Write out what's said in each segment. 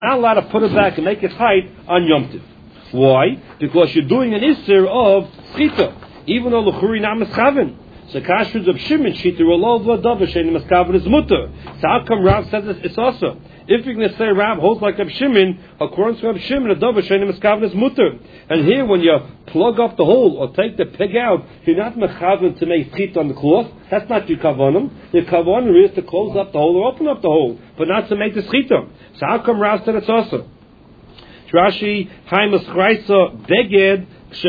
not allowed to put it back and make it tight on Yom Tov. Why? Because you're doing an Isser of Schita, even though L'churi not Meskaven. So Kashrus of Shimon, Shita Rolova, Davar Shein Meskaven is Mutter. So how come Rav says it's also? If you're going to say Rav holds like Reb Shimon, according to Reb Shimon, a Davar Shein Meskaven is Mutter. And here, when you plug up the hole or take the peg out, you're not Mechaven to make Schita on the cloth. That's not your Kavanim. Your Kavanim is to close up the hole or open up the hole, but not to make the Schita. So how come Rav said it's also? Rashi, Haimas Chraisa, Beged,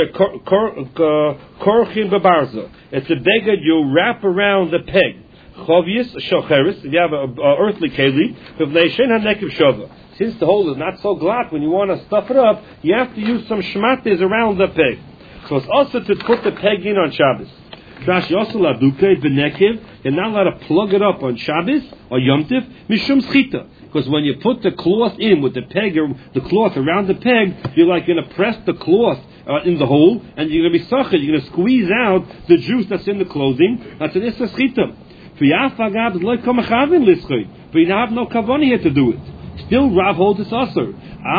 Korchin Babarza. It's a beged you wrap around the peg. Chovius, Shocheris, if you have an earthly keli, since the hole is not so glatt, when you want to stuff it up, you have to use some shmates around the peg. So it's also to put the peg in on Shabbos. Rashi also laduke benekiv, you're not allowed to plug it up on Shabbos or Yom Tov, mishum schita. Because when you put the cloth in with the peg or the cloth around the peg, you're like going to press the cloth in the hole, and you're going to be sachet. You're going to squeeze out the juice that's in the clothing. That's an issa schita. But you have no kavanah here to do it. Still, Rav holds this aser.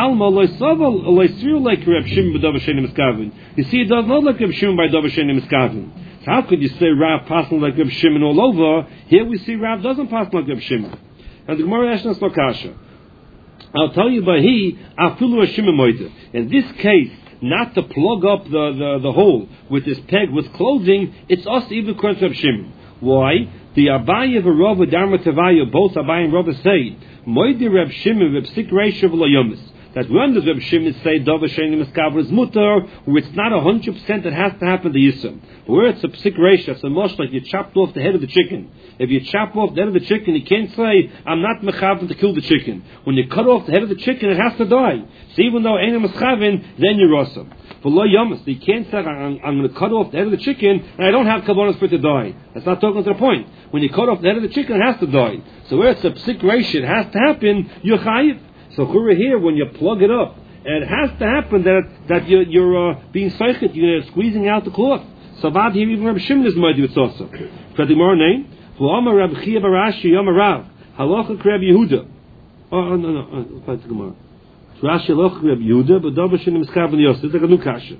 You see, it does not like Reb Shimon by Davar Shein Meskaven. So how could you say Rav passing like Reb Shimon all over? Here we see Rav doesn't pass like Reb Shimon. And the Gemara asks Lokasha. I'll tell you by he afilu Shimon moide. In this case, not to plug up the hole with this peg with clothing, it's us even according to Reb Shimon. Why? The Abaye and Rava Dharma Tavaya, both Abaye and Rava say, moide Reb Shimon Reb Sik Reisha v'Layomis. That when does Reb Shimon say Davar Shein Meskaven is mutter, where it's not 100% that has to happen to Yisum. But where it's a psik reisha, it's almost like you chopped off the head of the chicken. If you chop off the head of the chicken, you can't say, I'm not mechaven to kill the chicken. When you cut off the head of the chicken, it has to die. So even though ain't mechaven, then you're awesome. For lo yamas, you can't say, I'm going to cut off the head of the chicken, and I don't have kavanas for it to die. That's not talking to the point. When you cut off the head of the chicken, it has to die. So where it's a psik reisha, it has to happen, you're chayiv. So here, when you plug it up, and it has to happen that you're being seichet, you're squeezing out the cloth. So vad here even Reb Shimon is moed with also. For the more name, V'Amar Reb Chia Barashi Yom Rav Halacha Reb Yehuda. Oh no, that's the Gemara. Rashi Halacha Reb Yehuda, but Davar Shein Meskaven Yosef. It's like a new kasha.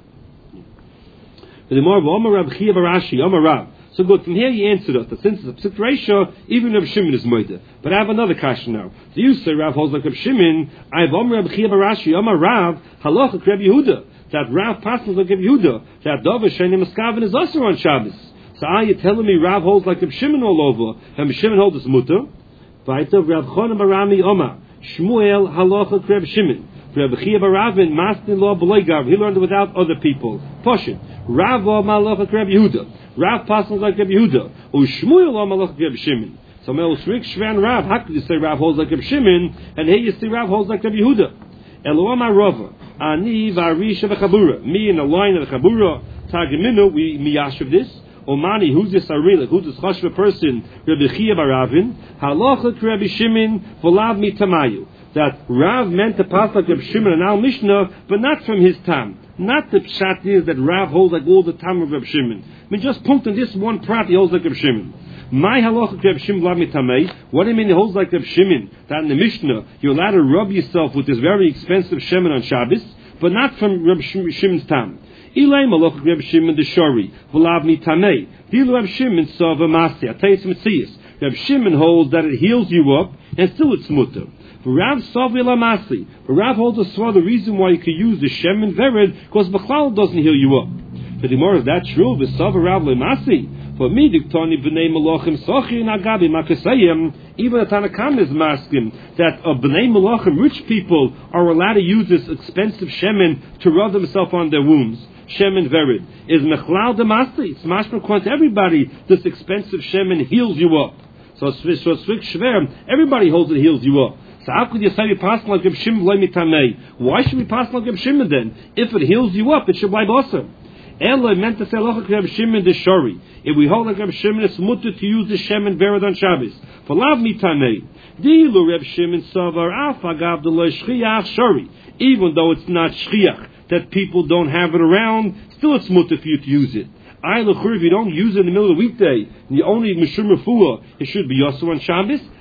For the more V'Amar Reb Chia Barashi Yom Rav. So good, from here you answered us that since it's a psik reisha, even Reb Shimon is moed. But I have another kasha now. So you say Rav holds like Reb Shimon. I have V'Amar Reb Chia Barashi Yom Rav Halacha Reb Yehuda. That Rav passes like Reb Yehuda. That Davar Shein Meskaven is also on Shabbos. So are you telling me Rav holds like Reb Shimon all over, and Reb Shimon holds this mutter? Vaita Rav Chonim Barami Omar Shmuel Halacha Reb Shimon. Reb Chia Baravin Mastin Lo B'Leigav. He learned it without other people. Poshin Rav Halacha Reb Yehuda. Rav passes like Reb Yehuda. U'Shmuel Halacha Reb Shimon. So Melshrik Shvan Rav. How could you say Rav holds like Reb Shimon, and here you see Rav holds like Reb Yehuda? Eloam Rava Ani Varisha v'Chabura. Me in the line of the Chabura Targeminu. We miyashiv this. Omani, who's this Arilik? Who's this Chashva person? Rabbi Chia Baravin. Halacha Rabbi Shimon v'lav mitamayu. That Rav meant to pass like Rabbi Shimon and Al Mishnah, but not from his tam. Not the pshat is that Rav holds like all the tam of Rabbi Shimon. I mean, just point on this one prat, he holds like Rabbi Shimon. My halacha Rabbi Shimon v'lav mitamei. What do you mean he holds like Rabbi Shimon? That in the Mishnah you're allowed to rub yourself with this very expensive shemen on Shabbos, but not from Rabbi Shimon's tam. Ilay malach Reb Shimon the Shori v'lav mitamei. Dilu Reb Shimon sava masi. I tell you some tzias. Reb Shimon holds that it heals you up, and still it's mutter. Rav savi lamasi. Rav holds a svar. The reason why you can use the shemen vered because b'chlal doesn't heal you up. For the more is that true? V'sava Rav lemasi. For me, diktani b'nei malachim sachi nagabi makasayim. Even the Tanakam is masking that b'nei malachim, rich people, are allowed to use this expensive shemen to rub themselves on their wounds. Shemen vered is mechlal demasi. It's mashma according to everybody. This expensive shemen heals you up. So svik shver, everybody holds it heals you up. So how could you say you pass like Reb Shimon v'lo mitamei? Why should we pass like Reb Shimon then? If it heals you up, it should be awesome. Ella meant to say like Reb Shimon the Shori. If we hold like Reb Shimon, it's mutter to use the shemen vered on Shabbos. For lav mitamei. Dilu Reb Shimon savar afagav the lo shchiach shori. Even though it's not shchiach, that people don't have it around, still it's mutter for you to use it. If you don't use it in the middle of the weekday, and you only mishum refuah, it should be also on Shabbos.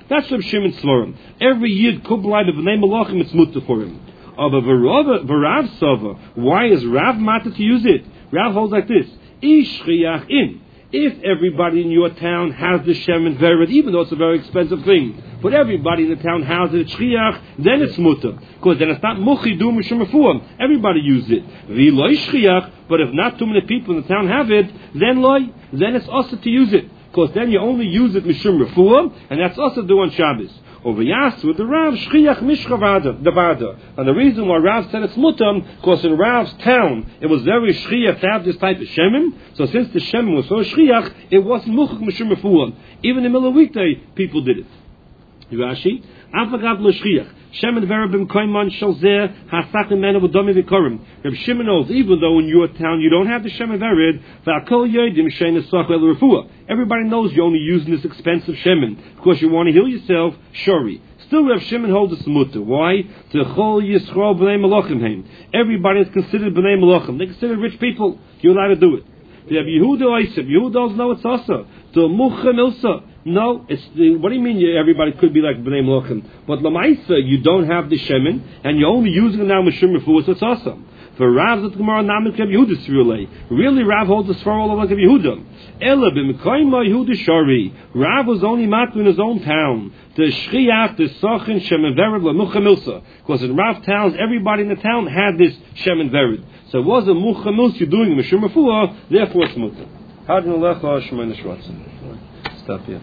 That's Reb Shimon Svarim. Every Yid Kublai b'nei Malachim, it's mutter for him. Aber v'Rav Sova, why is Rav matter to use it? Rav holds like this: Ish Shchiach in. If everybody in your town has the Shemen Vered, even though it's a very expensive thing, but everybody in the town has it, Shchiach, then it's mutter. Because then it's not Muchi Du Mishum Refuah. Everybody uses it. V'loi Shchiach, but if not too many people in the town have it, then it's also to use it. Because then you only use it Mishum Refuah, and that's also do on Shabbos. Over Yas with the Rav Shchiach Mishchavada, the Vada. And the reason why Rav said it's mutam, because in Rav's town it was very shchiach to have this type of shemen. So since the shemen was so shchiach, it wasn't muchach mishum refuah. Even in the middle of weekday, people did it. Rashi, Afagav lo shchiach. Shemen verabim koiman shalzeh hasachim mena v'domi v'korim. Reb Shimon knows, even though in your town you don't have the shemen vered, v'akol yodim shein esach el refuah. Everybody knows you're only using this expensive shemen because you want to heal yourself. Shori. Still, Reb Shimon holds a mutter. Why? To chol yisrael b'nei malachim heim. Everybody is considered b'nei malachim. They're considered rich people. You're allowed to do it. They have Yehuda Oisib. Yehuda doesn't know it's also. To mucha milsa. No, it's what do you mean? Everybody could be like b'nei malachim, but lamaisa you don't have the shemen and you're only using it now mishum refuah, so it's awesome. For Rav that Gemara namik Reb Yehuda Svirulei. Really, Rav holds the svar all over like Reb Yehuda. Ela b'mekayma Yehuda Shari. Rav was only matu in his own town. The shchiach, the sachin shemen vered lamucha milsa. Because in Rav towns, everybody in the town had this shemen vered. So it was a mucha milsa you're doing mishum refuah. Therefore, it's muta. Hadin alecha shemay neshratzim. Stop here.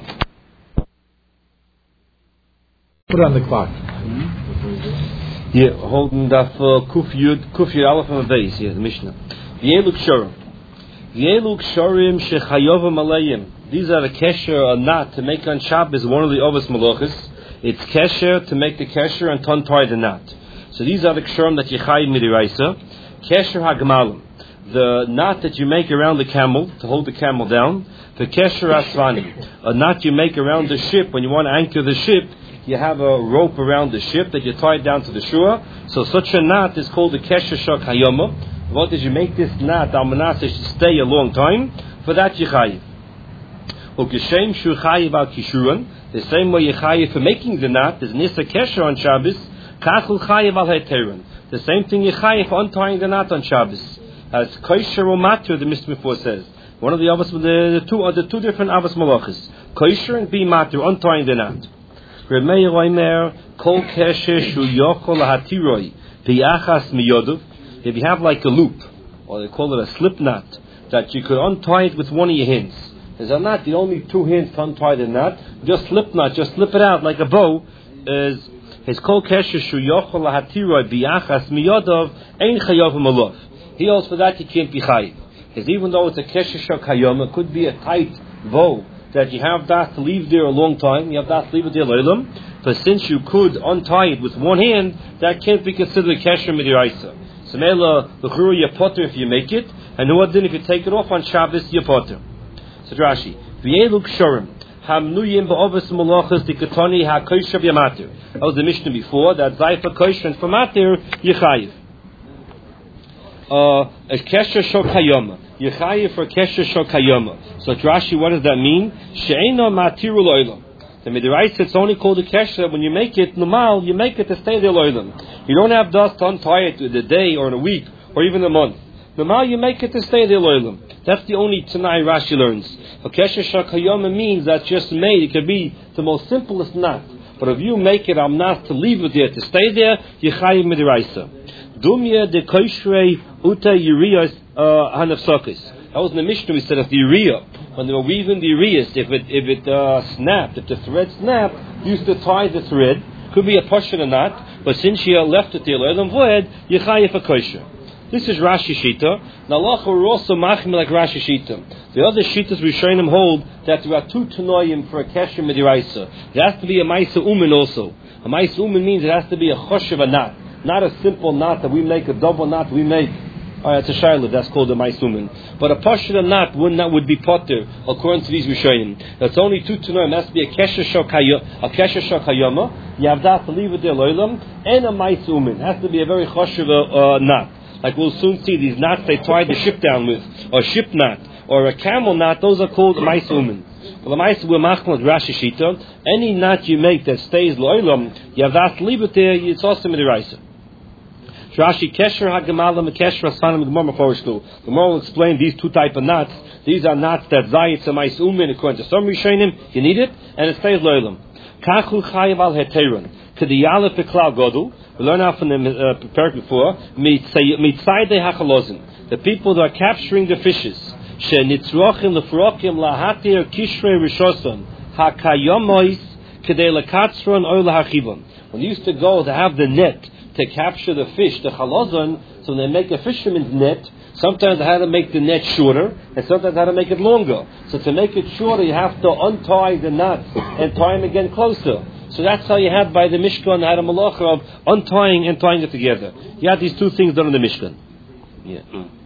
Put it on the clock. Here, holding that Kuf Yud Aleph on the base. Here, the Mishnah. V'yelu kshorim shechayovim aleim. These are the kesher or not to make on Shabbos one of the Ovos Malachos. It's kesher to make the kesher and ton tie the knot. So these are the kshorim that you chayiv midiraisa. Kesher hagmalim, the knot that you make around the camel to hold the camel down. The kesher asvani, a knot you make around the ship when you want to anchor the ship. You have a rope around the ship that you tie down to the shua. So such a knot is called the kesher shok hayoma. What is you make this knot al to stay a long time? For that you chayiv. Ukeshem shu chayiv al kishuran. The same way you chayiv for making the knot is nisa kesher on Shabbos. Kachul chayiv al heteron. The same thing you chayiv for untying the knot on Shabbos. As kosher or matur, the Mishnah before says. One of the avos, the two different avos malachos. Kosher and be matur, untying the knot. If you have like a loop, or they call it a slip knot, that you could untie it with one of your hands. There's a knot, the only two hands to untie the knot, just slip knot, just slip it out like a bow, is his kol kesher shu yochol lahatiroi biachas miyodov ein chayovim alav. He holds for that you can't be chayiv. Because even though it's a kesher shok hayom, it could be a tight bow, that you have that to leave there a long time, you have that to leave it there leilam, but since you could untie it with one hand, that can't be considered kesher midiraisa. So mela l'churu you potter if you make it, and what then if you take it off on Shabbos you potter. So Rashi, v'yelu kshorim hamnuyim ba'ovos malachos dikatoni ha'kosher v'yamatir. That was the Mishnah before, that zayfa kosher and for matir yichayiv. A kesher shok hayoma. Yechayiv for kesher shok hayoma. So Rashi, what does that mean? She'eino matiru lo'olam. The midiraisa, it's only called a kesher when you make it normal. You make it to stay there lo'olam. You don't have dust to untie it in a day or in a week or even a month. Normal, you make it to stay there lo'olam. That's the only Tanai Rashi learns. A kesher shok hayoma means that's just made. It could be the most simplest knot. But if you make it amnas to leave it there to stay there, yechayiv midiraisa. Dumya de koshrei uta yiriyas hanafsakis. That was in the Mishnah. We said of the yiriyah, when they were weaving the yiriyas, if it snapped, if the thread snapped, used to tie the thread. Could be a portion or not, but since you left it there, le'olam voed, yechayiv a kosher. This is Rashi Shita. Now, Allah we're also machmir like Rashi Shita. The other Shitas we shown him hold that there are two tanoim for a kesher midiraisa. It has to be a ma'isa umin also. A ma'isa umin means it has to be a choshev a knot. Not a simple knot that we make, a double knot we make. It's a shayla, that's called a maisumin. But a portion of knot would be potter, according to these Rishonim. That's only two tanoim. It has to be a kesher shok hayoma. You have that to leave it there loilam, and a maisumin. It has to be a very choshev knot. Like we'll soon see, these knots they tie the ship down with, or ship knot, or a camel knot, those are called maisumin. Well, we're machmal Rashi Shita. Any knot you make that stays lo'ilam, yavat libete, it's also midiraisa. Rashi Kesher HaGemalim Kesher Asfanim Gemara Forishlu. Gemara will explain these two type of knots. These are knots that Zayitz and Mais Umin, according to some Rishonim, you need it, and it stays lo'ilam. Kachu Chayav Al Heteron. Kediyalef Beklal Godul. We learn out from the parak before. Mitzayde HaChalozim. The people that are capturing the fishes. Shenitzrochim Lefrokim Lahatir Kishrei Rishoson HaKayomois Kedei Lekatzron Oil HaChivon. When they used to go to have the net to capture the fish, the chalozon, so they make a fisherman's net. Sometimes they had to make the net shorter, and sometimes they had to make it longer. So to make it shorter, you have to untie the knots and tie them again closer. So that's how you had by the Mishkan, had a malacha of untying and tying it together. You had these two things done in the Mishkan. Yeah.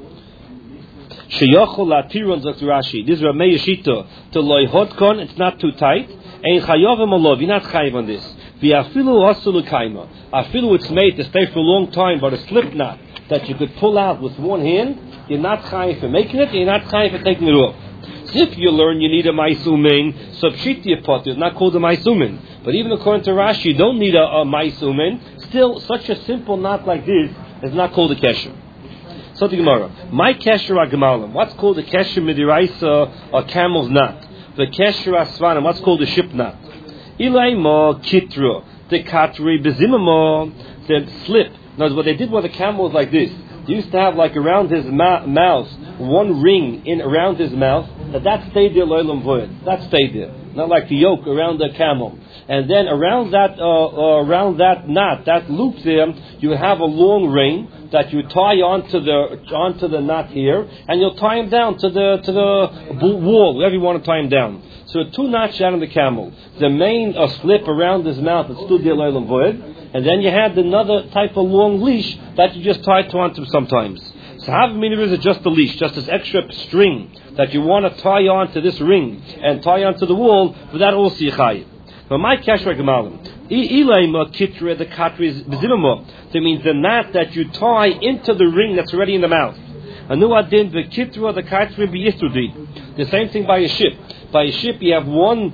Sheyachol latiron zok Rashi. This is Ramei Yeshita to loyhotkon. It's not too tight. Ein chayovim olov. You're not chayiv on this. V'afilu asulu kaima. Afilu it's made to stay for a long time, but a slip knot that you could pull out with one hand, you're not chayiv for making it. You're not chayiv for taking it off. So if you learn you need a maisumin, subshiti pot is not called a maisumin. But even according to Rashi, you don't need a maisumin. Still, such a simple knot like this is not called a kesher. So the Gemara, my kesher agamalim. What's called a kesher midiraisa or camel's knot? The kesher asvanim. What's called a ship knot? Ilaima kitra the katri bezimamo the slip. Now what they did with the camel was like this. They used to have like around his mouth one ring in around his mouth. That stayed there loylam void. That stayed there. Not like the yoke around the camel. And then around that knot, that loop there, you have a long ring that you tie onto the knot here, and you'll tie him down to the wall, wherever you want to tie him down. So 2 knots out of the camel. The main slip around his mouth that stood there loylam void, and then you had another type of long leash that you just tie onto sometimes. So half meter is just a leash, just this extra string that you want to tie onto this ring and tie onto the wall. For that also yichayiv. But my kasher gemalim, ilaima kitra the katri bezimamo. That means the knot that you tie into the ring that's already in the mouth. Anu adin the kitra the katri biyistudi. The same thing by a ship. By a ship you have one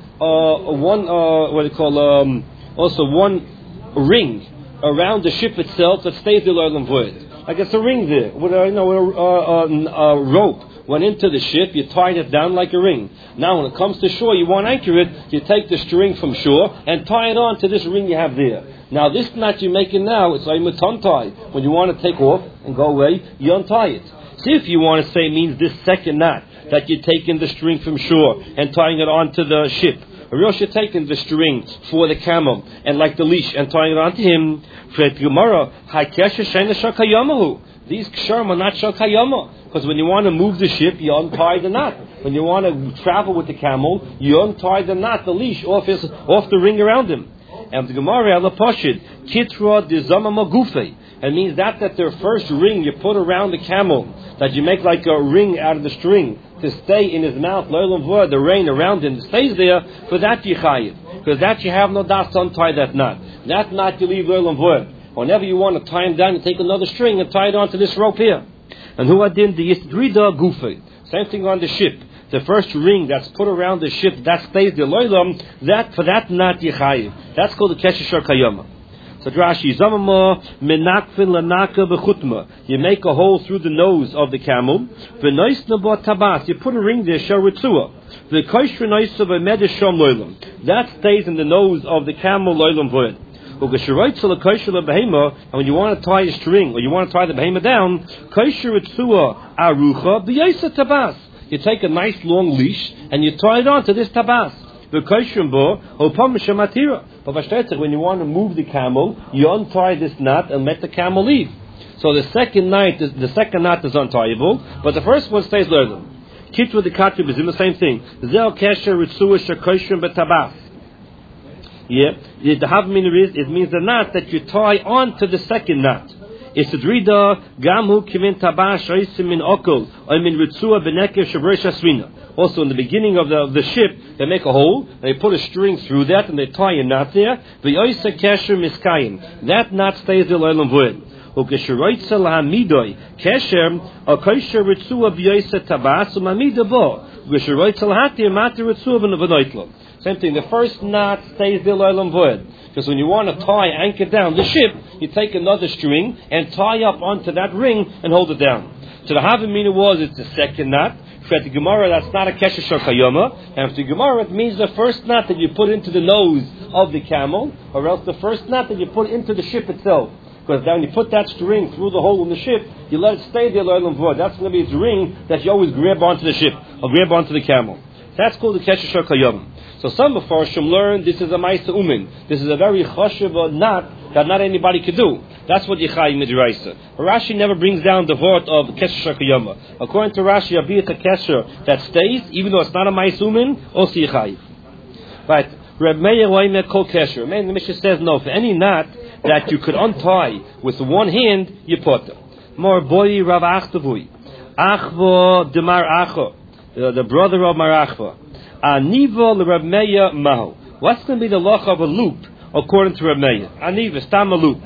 ring around the ship itself that stays the loylam void. Like it's a ring there with a rope went into the ship, you tied it down like a ring. Now when it comes to shore, you want to anchor it, you take the string from shore and tie it on to this ring you have there. Now this knot you're making now, it's like a tie. When you want to take off and go away, you untie it. See if you want to say it means this second knot that you're taking the string from shore and tying it onto the ship. Or else you're taking the string for the camel and like the leash and tying it onto him. These ksharim are not shakayama. Because when you want to move the ship, you untie the knot. When you want to travel with the camel, you untie the knot, the leash, off the ring around him. And the Gemara, ala pashid, kitra dizamama gufe. It means that their first ring you put around the camel, that you make like a ring out of the string to stay in his mouth, the rain around him stays there, for that you chayiv. Because that you have no das to untie that knot. That knot you leave loylam void. Whenever you want to tie him down, you take another string and tie it onto this rope here. And who adin the yisdrida gufe. Same thing on the ship. The first ring that's put around the ship that stays the loylam. That for that not yichayiv. That's called the kesher kayama. So Rashi zamama menakfin lanaka bechutma. You make a hole through the nose of the camel. V'noisna bo tabas. You put a ring there sharitzua. The koshre noisa v'medeshom loylam. That stays in the nose of the camel loylam void. And when you want to tie a string or you want to tie the behema down, you take a nice long leash and you tie it on to this tabas. But when you want to move the camel, you untie this knot and let the camel leave. So the second knot is untieable, but the first one stays loyal. Kitwa the katri is the same thing. Zel kesher ritzua shekoshem betabas. Yeah, the havmin is it means the knot that you tie on to the second knot. It's the drida gamu kivin tabash oisim min okol or min ritzua benekev shavresh asvina. Also in the beginning of the ship, they make a hole, they put a string through that, and they tie a knot there. The oisa kesher miskayim. That knot stays the loylam void. Ukesheroitza lahamidoy kesher a kosher ritzua b'yoisa tabas umamida bo. Same thing, the first knot stays the loylam void. Because when you want to anchor down the ship, you take another string and tie up onto that ring and hold it down. So the Havamina was, it's the second knot. For the Gemara, that's not a Kesher Shor Kayoma. And for the Gemara, it means the first knot that you put into the nose of the camel, or else the first knot that you put into the ship itself. Because then when you put that string through the hole in the ship, you let it stay there, loylam void. That's going to be its ring that you always grab onto the ship, or grab onto the camel. That's called the Kesher Shor Kayoma. So some Mefarshim learn this is a Ma'aseh Umin. This is a very choshev knot that not anybody could do. That's what Yichai Midraisa. Rashi never brings down the word of Kesher Shor Kayoma. According to Rashi, Abiyat a Kesher that stays, even though it's not a Ma'aseh Umin, also Yichai. Right. Reb Meir Loimer Kol Kesher. The Mishnah says no. For any knot that you could untie with one hand, you put them. More boy Rav Achtavui. Achvo Demar Acho. The brother of Marachva. Aniva l'Reb Meir Mahu. What's going to be the loch of a loop according to Reb Meir? Aniva, stam a loop.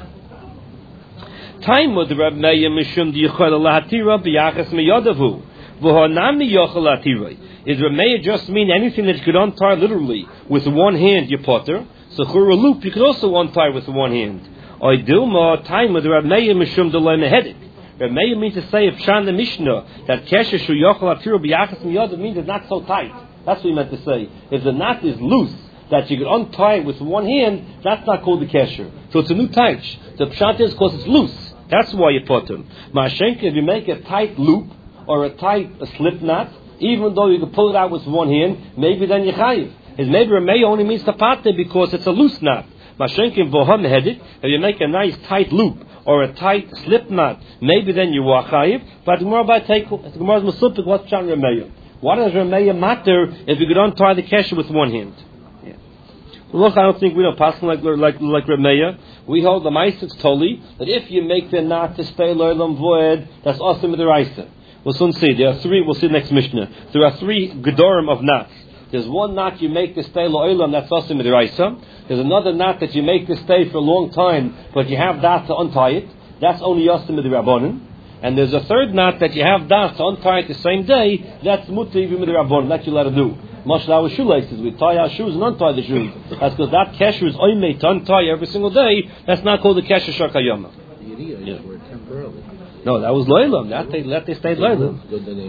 Time with Reb Meir mishum diyichol lahatira b'yachas meyadavu v'honami yochol lahatira. Is Reb Meir just mean anything that you could untie literally with one hand? You potter. So for a loop you could also untie with one hand. Oidilma time with Reb Meir mishum delay mehedik. Reb Meir means to say if Shan the Mishnah that kesher shu yochol lahatira b'yachas meyadavu means it's not so tight. That's what he meant to say. If the knot is loose, that you can untie it with one hand, that's not called the kesher. So it's a new taich. The pshat is because it's loose. That's why you put them. Ma'ashenka, if you make a tight loop or a slip knot, even though you can pull it out with one hand, maybe then you chayiv. His maybe Ramey only means tapate because it's a loose knot. Ma'ashenka voham headed. If you make a nice tight loop or a tight slip knot, maybe then you are chayiv. But the Gemara Masupik, what's Shan Ramey? What does Ramey matter if you could untie the kesher with one hand? Yeah. Look, I don't think we don't pass like Ramey. We hold the Ma'aseh Toli that if you make the knot to stay loylam void, that's also midiraisa. We'll soon see. There are three. We'll see next Mishnah. There are three gedorim of knots. There's one knot you make to stay loylam, that's also midiraisa. There's another knot that you make to stay for a long time, but you have that to untie it. That's only also midirabbanan. And there's a third knot that you have das to untie it the same day. That's mutter even with the rabbon. That you let it do. Much our shoelaces. We tie our shoes and untie the shoes. That's because that kesher is oimei to untie every single day. That's not called the kesher shor kayoma. The Uriah were temporarily. No, that was loylam. That they stay loylam.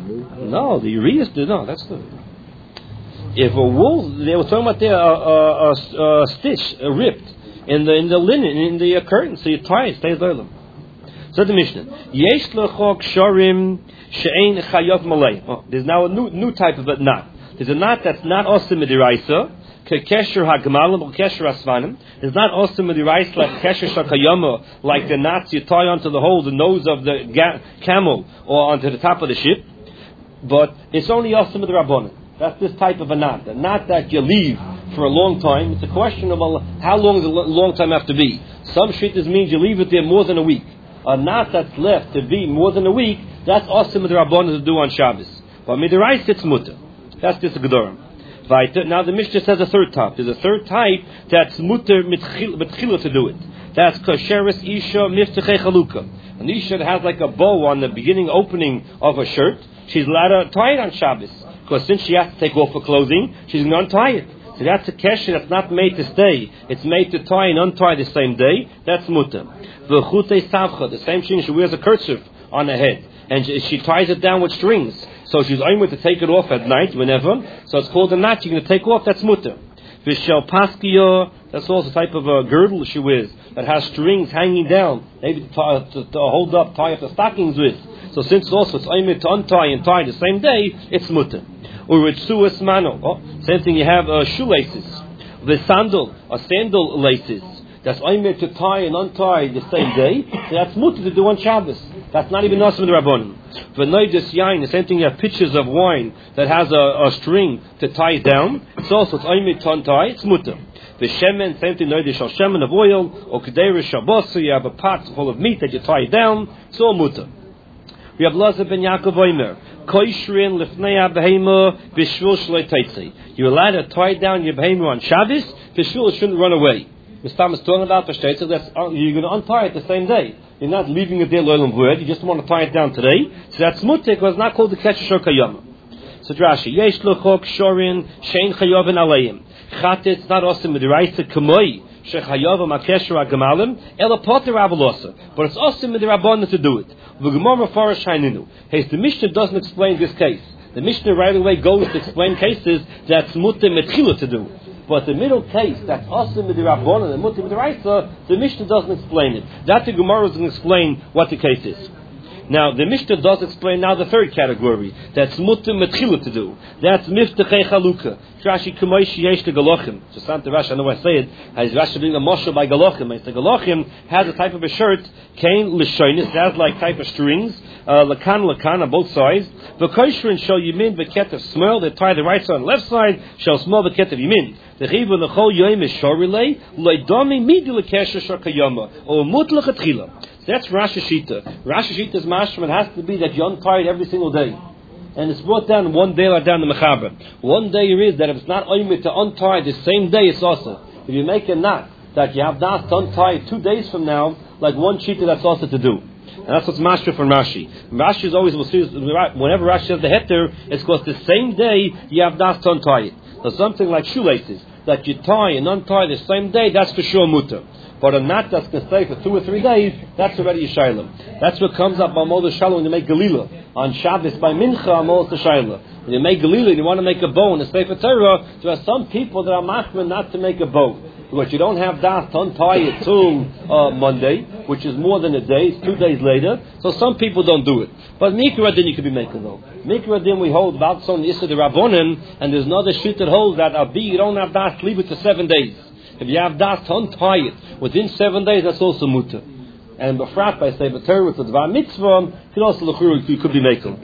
No, the Uriah did not. That's the. If a wool, they were talking about there a stitch ripped in the linen in the curtain, so you tie it, stays loylam. So the Mishnah, Yesh lechok shorim she'ein chayot malay. There's now a new type of a knot. There's a knot that's not osim midiraisa, kesher hagmalim or kesher asvanim. It's not osim midiraisa like kesher shakayama, like the knots you tie onto the hole, the nose of the camel, or onto the top of the ship. But it's only osim midirabbanan. That's this type of a knot that you leave for a long time. It's a question of how long does a long time have to be. Some shittas means you leave it there more than a week. A knot that's left to be more than a week, that's also midrabanan to do on Shabbos. But midrash it's mutter. That's just a gedorim. Now the Mishnah says a third type. There's a third type that's mutter mitchila to do it. That's kasheres isha miftachei chalukah. An isha that has like a bow on the beginning opening of a shirt, she's allowed to tie it on Shabbos. Because since she has to take off her clothing, she's going to untie it. So that's a kesher that's not made to stay. It's made to tie and untie the same day. That's mutter. The chutei savcha, the same thing, she wears a kerchief on her head. And she ties it down with strings. So she's only to take it off at night, whenever. So it's called a knot you're going to take off, that's mutter. Vishel paskiya, that's also a type of a girdle she wears that has strings hanging down, maybe to hold up, tie up the stockings with. So since also it's only to untie and tie the same day, it's mutter. Uritsuas mano. Same thing, you have shoelaces. The sandal laces. That's only to tie and untie the same day. So that's mutter to do on Shabbos. That's not even Nasim the Rabbanim. V'noides yain, the same thing, you have pitchers of wine that has a string to tie it down. It's also only to untie, it's mutter. The shemen, same thing, noides shal shemen of oil, or kedera shabbos, so you have a pot full of meat that you tie it down. It's all mutter. We have Lazar ben Yaakov Omer. Koishrin lifnei behema b'shvul shloi teitzi. You're allowed to tie down your behema on Shabbos. B'shvul, it shouldn't run away. Mr. Thomas talking about the state, so that's you're going to untie it the same day. You're not leaving it there loylam void. You just want to tie it down today. So that's mutter because it's not called the kesher shor kayama. So Rashi, Yesh Luchok Shorin Shein Chayovin Aleim. Chatetz not also midiraisa kamoi shechayovim akesher agamalim ela poter avalosa, but it's also midirabon to do it. V'gemara farash haininu. Hey, the Mishnah doesn't explain this case. The Mishnah right away goes to explain cases that's mutter metchila to do. But the middle case, that's also midirabon and mutter midiraisa, the Mishnah doesn't explain it. That the Gemara doesn't explain what the case is. Now, the Mishnah does explain now the third category. That's mutter metchila to do. That's miftachei chaluka. Rashi kumoishi yesh the galochim. So Santa Rashi, I know I say it, as Rashi doing a moshe by galochim. The galochim has a type of a shirt, kain l'shoinis, has like type of strings, lakan on both sides. V'koishrin shall yimin v'ketev smell, they tie the right side and left side, shall smell v'ketev yimin. The chiv the chol yoim is shorilei, loidomi midi l'kesher shakayama, or mut l'chatchila. That's Rashi Shita. Rashi Shita's mashman has to be that you untie it every single day. And it's brought down one day like down the Mechaber. One day is that if it's not oimid to untie the same day, it's also. If you make a knot that you have das to untie 2 days from now, like one Shita, that's also to do. And that's what's mashma from Rashi. Rashi is always, whenever Rashi has the heter, it's because the same day you have das to untie it. So something like shoelaces, that you tie and untie the same day, that's for sure mutter. But a knot that's going to stay for 2 or 3 days, that's already a shayla. That's what comes up on Moed Shalom when you make Galila. On Shabbos by Mincha, on Moed Shayla. When you make Galila and you want to make a bow in the Sefer Torah, there are some people that are machman not to make a bow. Because you don't have das to untie it till Monday, which is more than a day, it's 2 days later. So some people don't do it. But Mikra Din you could be making though. Mikra Din we hold about some Yisra de Rabbonin, and there's another sheet that holds that Abi, you don't have das, leave it to 7 days. If you have das to untie it within 7 days, that's also mutter. And befrat by say Torah with the Dvar Mitzvah, you could be making.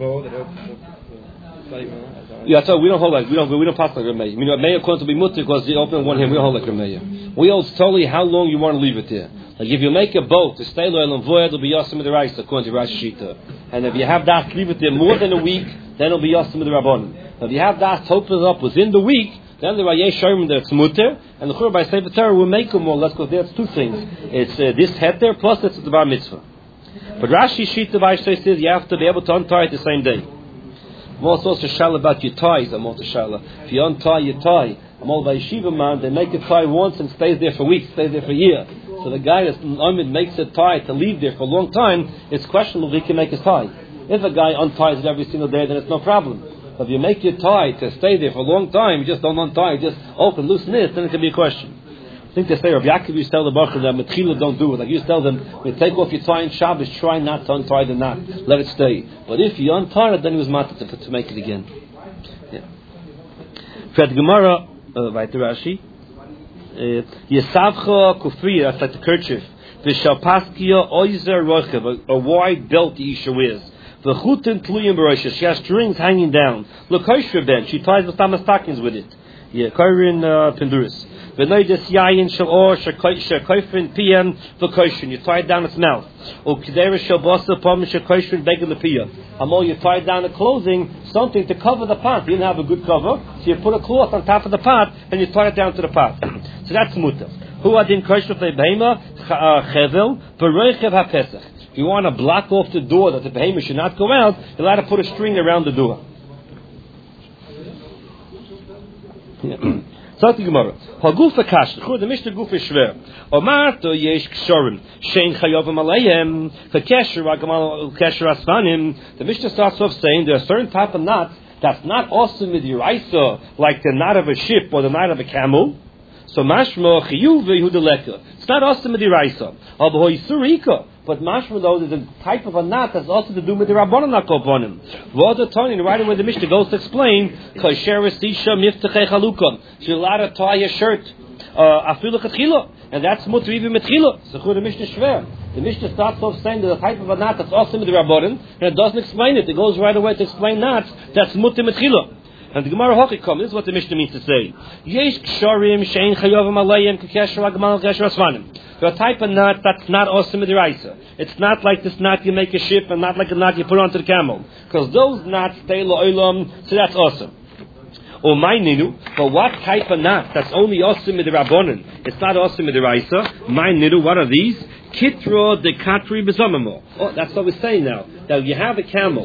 Yeah, so we don't hold like we don't pass like Rameya. I mean, Rameya according to be mutter because the open one hand. We don't hold like Rameya. We hold totally how long you want to leave it there. Like if you make a boat to stay loyal and void, it'll be Yassim of the Rice according to Rashi Shita. And if you have das leave it there more than a week, then it'll be Yassim of the Rabbanon. If you have das to open it up within the week, then the Rayesh Sherman that's mutter, and the Chur by Sefer Torah will make them more or less because there's 2 things. It's this heter plus it's the Bar Mitzvah. But Rashi Shita Vaishtay says you have to be able to untie it the same day. I'm also shal about your ties. I'm also shal. If you untie your tie, I'm all by yeshiva man. They make a tie once and stays there for weeks, stays there for a year. So the guy that makes a tie to leave there for a long time, it's questionable if he can make his tie. If a guy unties it every single day, then it's no problem. But if you make your tie to stay there for a long time, you just don't untie, just open, loosen it, then it can be a question. I think they say, Rav Yaakov used to tell the Baruch that Metchila don't do it. Like you used to tell them, when you take off your tie in Shabbos, try not to untie the knot. Let it stay. But if you untie it, then he was matter to make it again. Yeah. For the Gemara, weiter Rashi, Yesavcha Kufriya, that's like the kerchief. V'shalpaskia oizer rochev, a wide belt the Isha wears. The chutin tluyim b'roisha, she has strings hanging down. L'koishra ben, she ties the stockings with it. Yeah, koirin pinduris. V'noides yayin shel or shekoifrin piyam v'koishrin, you tie it down its mouth. O k'dera shel bosa pom shekoishrin begel l'piyam. Amol, you tie down the clothing, something to cover the pot. You didn't have a good cover, so you put a cloth on top of the pot and you tie it down to the pot. So that's muta. Hu adin koishra fleibheima chevel v'roichev ha'pesach. If you want to block off the door that the behemoth should not go out, you're allowed to put a string around the door. So the Gemara. Haguf akash. The Mishnah guf is shver. Omar to yesh kshorim. Shein chayovim aleihem. V'kesher agamal kesher asvanim. The Mishnah starts off saying there are certain type of knots that's not awesome with your isa, like the knot of a ship or the knot of a camel. So mashma chiyuv v'yudeleka. It's not awesome with your isa. Although yisurika. But mashma though is a type of a knot that's also to do with the rabbanon nakoponim. V'odah Tony, right away the Mishnah goes to explain kasheres isha miftachei chalukon. She's allowed to tie a shirt afilu chetchila, and that's mutter even metchila. So the Mishnah shver. The Mishnah starts off saying there's a type of a knot that's also with the rabbanon, and it doesn't explain it. It goes right away to explain knots that's mutter metchila. And the Gemara Hokikom, this is what the Mishnah means to say. Yesh ksharim shein chayovim aleihem k'kesher agmal kesher asvanim. There are a type of knot that's not awesome midiraisa. It's not like this knot you make a ship, and not like a knot you put onto the camel. Because those knots stay lo'olam, so that's awesome. Or my ninu, but what type of knot that's only awesome midirabonin? It's not awesome midiraisa. My ninu, what are these? Kitro de katri bezamamo. Oh, that's what we're saying now. That you have a camel